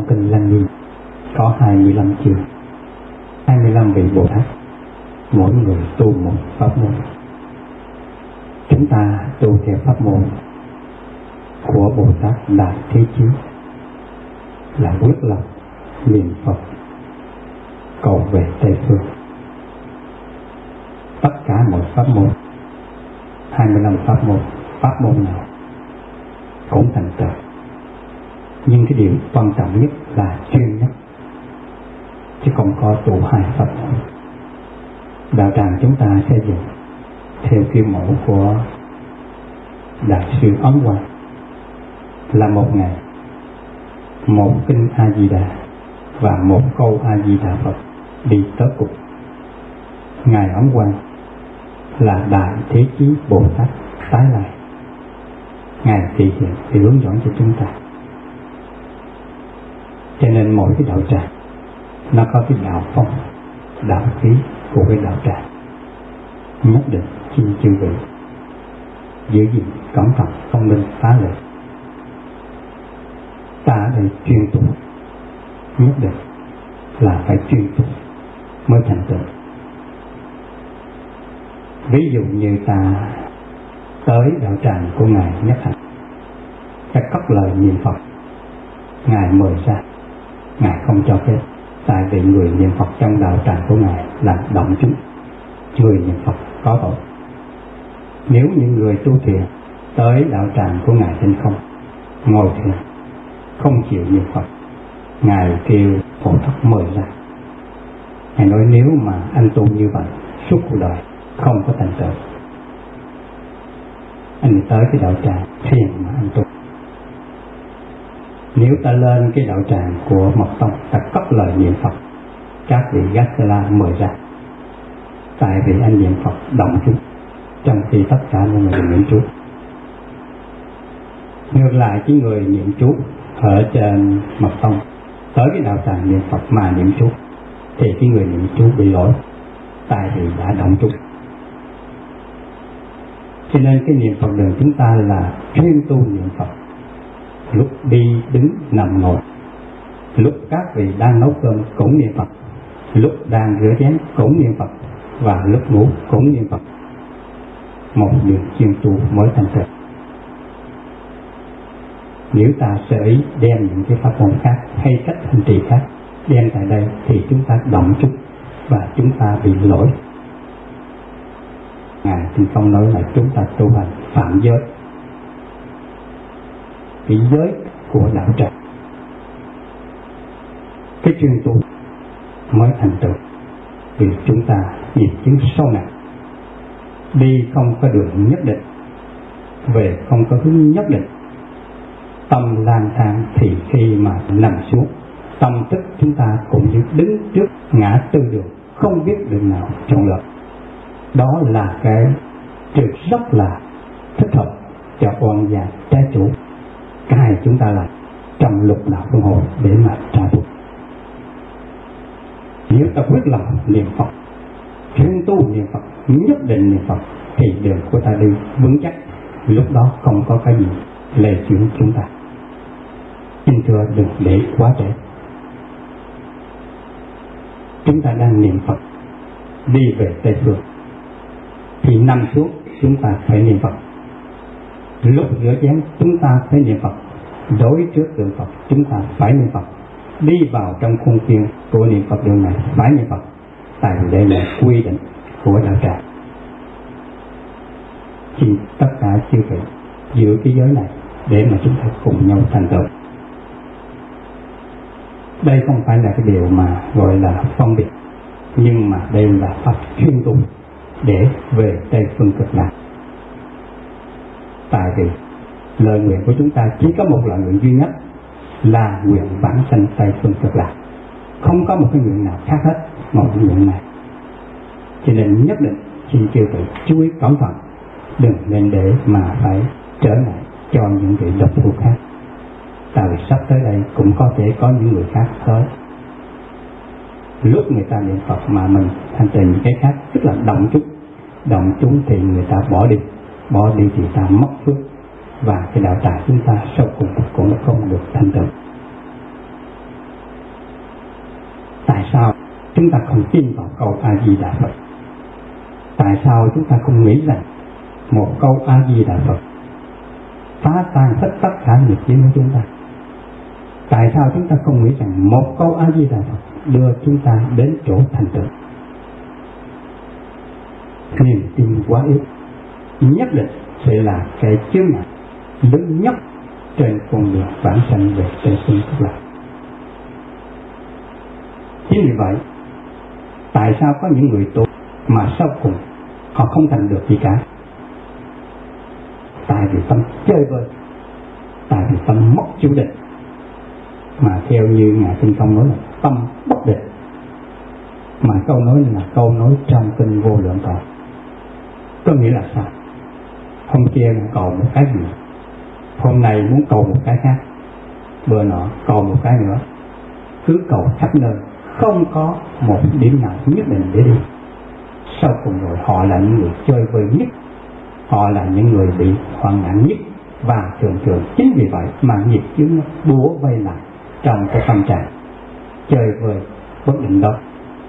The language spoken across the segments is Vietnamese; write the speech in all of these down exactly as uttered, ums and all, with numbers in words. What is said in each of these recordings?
kinh Lăng Nghiêm có hai mươi lăm chương, hai mươi lăm vị Bồ Tát, mỗi người tu một pháp môn. Chúng ta tu theo pháp môn của Bồ Tát Đại Thế Chí là quyết lập niệm Phật cầu về Tây Phương. Tất cả mọi pháp môn, hai mươi lăm pháp môn, pháp môn nào cũng thành tựu. Nhưng cái điều quan trọng nhất là chuyên nhất, chứ không có tụ hai pháp môn. Đạo tràng chúng ta xây dựng theo kiểu mẫu của Đại sư Ấn Quang là một ngày một kinh A Di Đà và một câu A Di Đà Phật đi tới cùng. Ngài Ấn Quang là Đại Thế Chí Bồ Tát tái lại, Ngài thị hiện để hướng dẫn cho chúng ta. Cho nên mỗi cái đạo tràng nó có cái đạo phong, đạo khí của cái đạo tràng. Nhất định xin chư vị giữ gìn cẩn thận, không nên phá lệ. Ta ở đây chuyên tu, nhất định là phải chuyên tu mới thành tựu. Ví dụ như ta tới đạo tràng của Ngài Nhất Hạnh, ta cất lời niệm Phật, Ngài mời ra, Ngài không cho phép. Tại vì người niệm Phật trong đạo tràng của Ngài là động chúng, người niệm Phật có tội. Nếu những người tu thiền tới đạo tràng của Ngài Trên Không, ngồi thiền không chịu niệm Phật, Ngài kêu Phổ Thất mời ra. Ngài nói nếu mà anh tu như vậy suốt cuộc đời không có thành tựu. Anh tới cái đạo tràng thiền mà anh tu. Nếu ta lên cái đạo tràng của Mật Tông, ta cất lời niệm Phật, các vị Gác-la mời ra. Tại vì anh niệm Phật động chúng, trong khi tất cả mọi người niệm chú. Ngược lại cái người niệm chú ở trên Mật Tông tới cái đạo tràng niệm Phật mà niệm chú, thì cái người niệm chú bị lỗi, tại vì đã động chú. Cho nên cái niệm Phật đường chúng ta là chuyên tu niệm Phật. Lúc đi đứng nằm ngồi, lúc các vị đang nấu cơm cũng niệm Phật, lúc đang rửa chén cũng niệm Phật, và lúc ngủ cũng niệm Phật. Một điều chuyên tu mới thành tựu. Nếu ta sẽ ý đem những cái pháp môn khác hay cách hành trì khác đem tại đây thì chúng ta động chút và chúng ta bị lỗi. Ngài Tinh Phong nói là chúng ta tu hành phạm giới, cái giới của đạo tràng. Cái chuyên tu mới thành tựu. Vì chúng ta nghiệp chứng sâu nặng, đi không có đường nhất định, về không có hướng nhất định. Tâm lang thang thì khi mà nằm xuống, tâm thức chúng ta cũng như đứng trước ngã tư đường, không biết đường nào chọn lựa. Đó là cái việc rất là thích hợp cho oan gia trái chủ cái chúng ta làm trong lục đạo luân hồi để mà trả thù. Nếu ta quyết lòng niệm Phật, chuyên tu niệm Phật, nhất định niệm Phật, thì đường của ta đi vững chắc. Lúc đó không có cái gì lệ chuyển chúng ta. Xin thưa đừng để quá trễ. Chúng ta đang niệm Phật đi về Tây Phương, thì nằm xuống chúng ta phải niệm Phật. Lúc rửa chén chúng ta phải niệm Phật, đối trước tượng Phật chúng ta phải niệm Phật, đi vào trong khuôn viên của niệm Phật đường này phải niệm Phật. Tại vì đây là quy định của đạo tràng. Xin tất cả chư vị giữ cái giới này để mà chúng ta cùng nhau thành tựu. Đây không phải là cái điều mà gọi là phân biệt, nhưng mà đây là pháp chuyên tu để về Tây Phương Cực Lạc. Tại vì lời nguyện của chúng ta chỉ có một lời nguyện duy nhất là nguyện vãng sanh Tây Phương Cực Lạc, không có một cái nguyện nào khác hết ngoài cái nguyện này. Cho nên nhất định xin chư vị chú ý cẩn thận, đừng nên để mà phải trở ngại cho những vị độc phụ khác. Tại vì sắp tới đây cũng có thể có những người khác tới. Lúc người ta niệm Phật mà mình hành trì những cái khác, tức là động chút, động chúng thì người ta bỏ đi, bỏ đi thì ta mất phước, và cái đạo tràng chúng ta sau cùng cũng không được thành tựu. Tại sao chúng ta không tin vào câu A Di Đà Phật? Tại sao chúng ta không nghĩ rằng một câu A Di Đà Phật phá tan hết tất cả nghiệp chướng của chúng ta? Tại sao chúng ta không nghĩ rằng một câu A Di Đà Phật đưa chúng ta đến chỗ thành tựu? Niềm tin quá ít nhất định sẽ là cái chướng ngại lớn nhất trên con đường vãng sanh về tây phương cực lạc. Chính vì vậy, tại sao có những người tu mà sau cùng họ không thành được gì cả? Tại vì tâm chơi vơi, tại vì tâm mất chủ định, mà theo như Ngài Tinh Công nói là tâm bất định. Mà câu nói là câu nói trong kinh Vô Lượng Thọ. Có nghĩa là sao? Hôm kia cầu một cái gì, hôm nay muốn cầu một cái khác, bữa nọ cầu một cái nữa, cứ cầu khắp nơi, không có một điểm nào nhất định để đi. Sau cùng rồi họ là những người chơi vơi nhất, họ là những người bị hoạn nạn nhất, và thường thường chính vì vậy mà nghiệp chướng nó bủa vây lại trong cái tâm trạng chơi vơi bất định đó.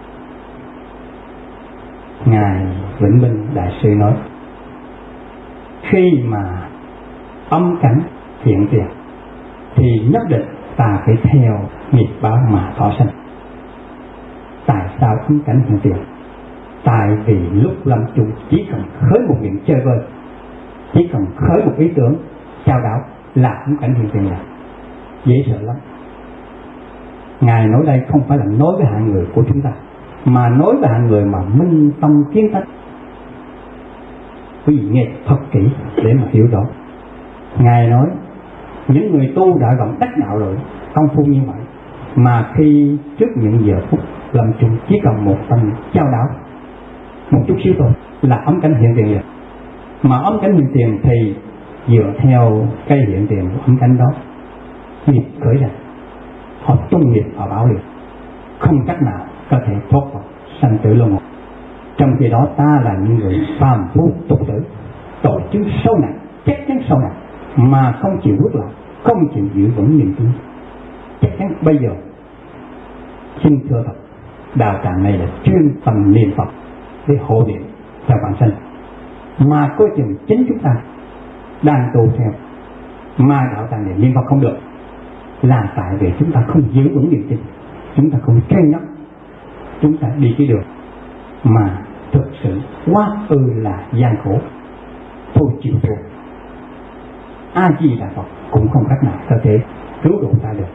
Ngài Vĩnh Minh Đại Sư nói, khi mà âm cảnh hiện tiền thì nhất định ta phải theo nghiệp báo mà thọ sanh. Tại sao âm cảnh hiện tiền? Tại vì lúc lâm chung chỉ cần khởi một niệm chơi vơi, chỉ cần khởi một ý tưởng trao đảo là âm cảnh hiện tiền, là dễ sợ lắm. Ngài nói đây không phải là nói với hạng người của chúng ta, mà nói với hạng người mà minh tâm kiến tánh. Quý vị nghe thật kỹ để mà hiểu rõ. Ngài nói những người tu đã rộng đắc đạo rồi, công phu như vậy, mà khi trước những giờ phút lâm chung chỉ cần một tâm trao đảo một chút xíu thôi là ấm cảnh hiện tiền rồi. Mà ấm cảnh hiện tiền thì dựa theo cái hiện tiền của ấm cảnh đó, nghiệp khởi ra, họ tung nghiệp họ bảo liền, không cách nào có thể thoát khỏi sanh tử luân hồi. Trong khi đó ta là những người phàm phu tục tử, tội chứng sâu nặng, chắc chắn sâu nặng, mà không chịu bước lại, không chịu giữ vững niềm tin. Chắc chắn bây giờ xin thưa thật, đạo tràng này là chuyên tâm niệm Phật để hộ niệm theo bản sanh, mà coi chừng chính chúng ta đang tu theo mà đạo tràng này niệm Phật không được, là tại vì chúng ta không giữ vững niềm tin, chúng ta không kiên nhẫn, chúng ta đi cái đường mà thực sự quá ư là gian khổ, thôi chịu thua. A Di Đà Phật cũng không cách nào có thể cứu độ ta được.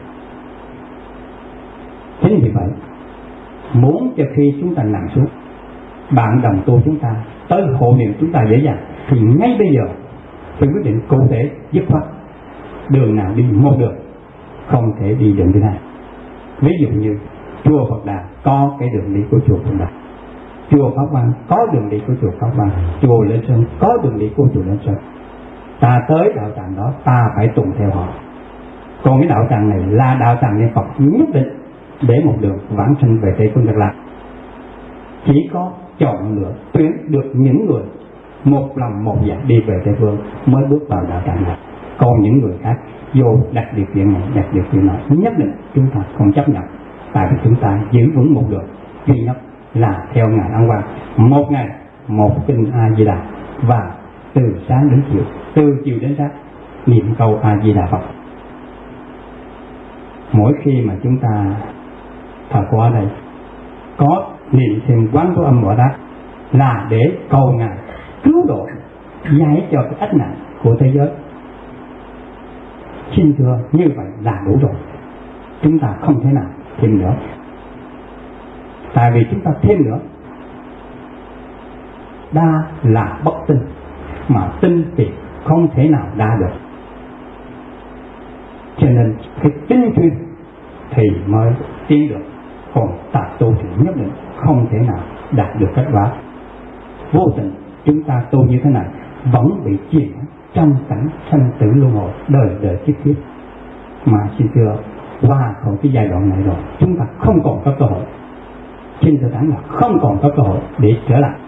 Chính vì vậy, muốn cho khi chúng ta nằm xuống, bạn đồng tu chúng ta tới hộ niệm chúng ta dễ dàng, thì ngay bây giờ phải quyết định cụ thể dứt khoát đường nào đi một đường, không thể đi đường thứ hai. Ví dụ như chùa Phật Đà có cái đường đi của chùa Phật Đà, chùa Pháp Quang có đường đi của chùa Pháp Quang, chùa Lên Sơn có đường đi của chùa Lên Sơn. Ta tới đạo tràng đó ta phải tùng theo họ. Còn cái đạo tràng này là đạo tràng niệm Phật nhất định để một đường vãng sanh về Tây phương Cực Lạc. Chỉ có chọn lựa tuyển được những người một lòng một dạ đi về Tây phương mới bước vào đạo tràng này. Còn những người khác vô đặt điều kiện này đặt điều kiện này, nhất định chúng ta không chấp nhận, tại vì chúng ta giữ vững một đường duy nhất là theo Ngài Ấn Quang, một ngày một kinh A Di Đà, và từ sáng đến chiều, từ chiều đến sáng niệm câu A Di Đà Phật. Mỗi khi mà chúng ta thờ cô ở đây có niệm thêm quán của âm Bồ Tát là để cầu Ngài cứu độ, giải cho cái ách nạn của thế giới. Xin thưa, như vậy là đủ rồi, chúng ta không thể nào thêm nữa. Tại vì chúng ta thêm nữa, đa là bất tinh, mà tinh thì không thể nào đa được. Cho nên cái tinh chuyên thì mới tiến được, còn tạp tu thì nhất định không thể nào đạt được kết quả. Vô tình chúng ta tu như thế này vẫn bị chìm trong cảnh sanh tử luân hồi đời đời kiếp kiếp. Mà xin thưa, qua khỏi cái giai đoạn này rồi, chúng ta không còn có cơ hội, xin thưa thẳng là không còn có cơ hội để trở lại.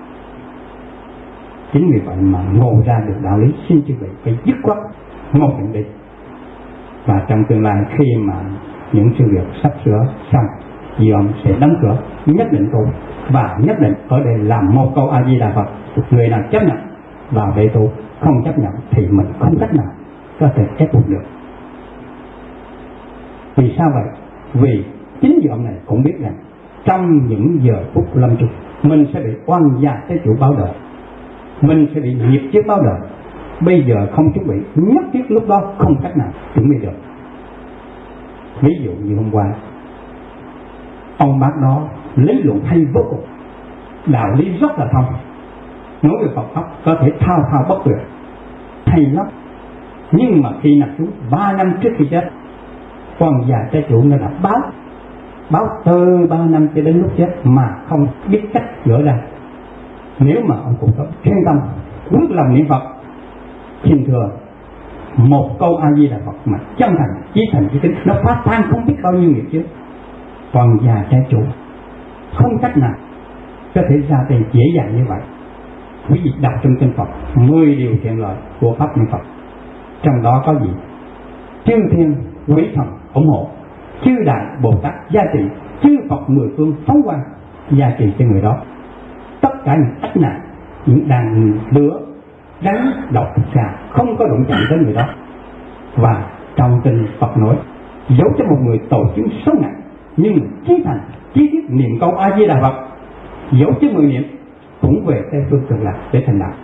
Chính vì vậy mà ngộ ra được đạo lý, xin chư vị phải dứt khoát ngộ nhận đi. Và trong tương lai khi mà những sự việc sắp sửa xong dòm sẽ đóng cửa, nhất định tu và nhất định ở đây làm một câu A Di Đà Phật. Người nào chấp nhận vào đây tu, không chấp nhận thì mình không cách nào có thể ép buộc được. Vì sao vậy? Vì chính dòm này cũng biết rằng trong những giờ phút lâm chung mình sẽ bị oan gia cái chủ báo đời, mình sẽ bị nghiệp trước báo đời. Bây giờ không chuẩn bị, nhất thiết lúc đó không cách nào chuẩn bị được. Ví dụ như hôm qua, ông bác đó lý luận hay vô cùng, đạo lý rất là thông, nói về Phật pháp có thể thao thao bất tuyệt, hay lắm. Nhưng mà khi nằm xuống ba năm trước khi chết, quan già trái chủ nó đã báo báo từ ba năm cho đến lúc chết mà không biết cách gỡ ra. Nếu mà ông cũng có chuyên tâm quyết lòng niệm Phật, xin thưa, một câu A Di Đà Phật mà chân thành chí thành chí tính, nó phát tan không biết bao nhiêu nghiệp chứ. Còn già trái chủ không cách nào có thể ra tay dễ dàng như vậy. Quý vị đọc trong kinh Phật mười điều thiện lợi của pháp niệm Phật, trong đó có gì? Chư thiên quý thần ủng hộ, chư đại Bồ Tát gia trị, chư Phật mười phương phóng quang gia trị cho người đó. Tất cả những ách nạn, những đàn lửa, rắn, độc, xà không có đụng chạm tới người đó. Và trong kinh Phật nói, dẫu cho một người tội chứng xấu nặng nhưng chí thành chí thiết niệm câu A Di Đà Phật, dẫu cho người niệm cũng về Tây phương Cực Lạc để thành đạo.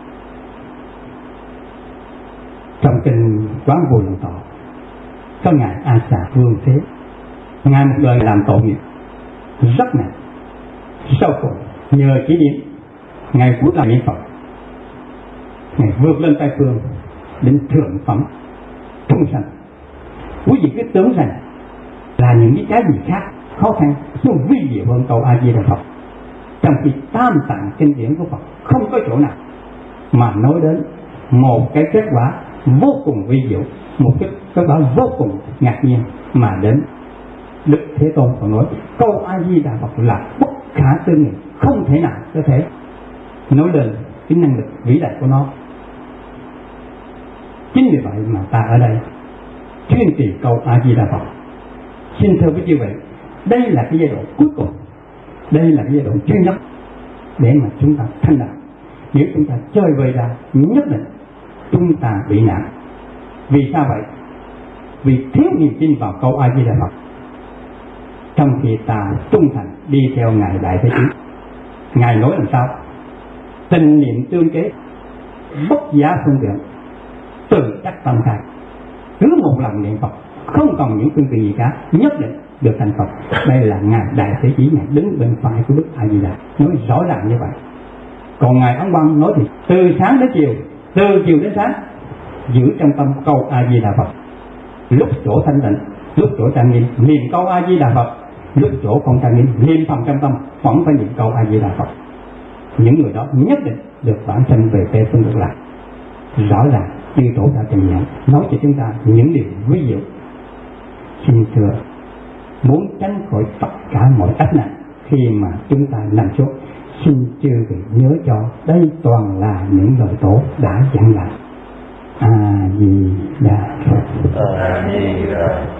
Trong kinh Quán Vô Lượng Thọ có ngài A Xà Vương Thế, ngài một đời làm tội nghiệp rất nặng, sau cùng nhờ chỉ điểm ngài quyết làm niệm Phật, ngài vượt lên Tây phương đến thượng phẩm trung sanh. Quý vị cứ tưởng rằng là những cái gì khác khó khăn nhưng vi diệu hơn câu A Di Đà Phật, trong khi tam tạng kinh điển của Phật không có chỗ nào mà nói đến một cái kết quả vô cùng vi diệu, một cái kết quả vô cùng ngạc nhiên mà đến Đức Thế Tôn còn nói câu A Di Đà Phật là bất khả tư nghị, không thể nào có thể nói lên cái năng lực vĩ đại của nó. Chính vì vậy mà ta ở đây chuyên trì câu A Di Đà Phật. Xin thưa với quý vị, đây là cái giai đoạn cuối cùng, đây là cái giai đoạn duy nhất để mà chúng ta thành đạt. Nếu chúng ta chơi vơi ra, nhất định chúng ta bị nạn. Vì sao vậy? Vì thiếu niềm tin vào câu A Di Đà Phật, trong khi ta trung thành đi theo ngài Đại Thế Chí. Ngài nói làm sao? Tình niệm tương kế, bất giá phương tiện, từ chắc tâm khai. Cứ một lần niệm Phật, không còn những phương tiện gì cả, nhất định được thành Phật. Đây là ngài Đại Thế Chí, ngài đứng bên phải của Đức A Di Đà, nói rõ ràng như vậy. Còn ngài Ấn Quang nói thì từ sáng đến chiều, từ chiều đến sáng, giữ trong tâm câu A Di Đà Phật. Lúc chỗ thanh tịnh, lúc chỗ trang nghiêm niệm câu A Di Đà Phật, lúc chỗ không trang nghiêm niệm thầm trong tâm vẫn phải niệm câu A Di Đà Phật. Những người đó nhất định được bản thân về Tây phương Cực Lạc. Rõ ràng chư tổ đã trình nhận nói cho chúng ta những điều ví dụ. Xin thưa, muốn tránh khỏi tất cả mọi ách nạn khi mà chúng ta nằm xuống, xin chư vị nhớ cho đây toàn là những lời tổ đã dặn lại. A Di Đà Phật. A Di Đà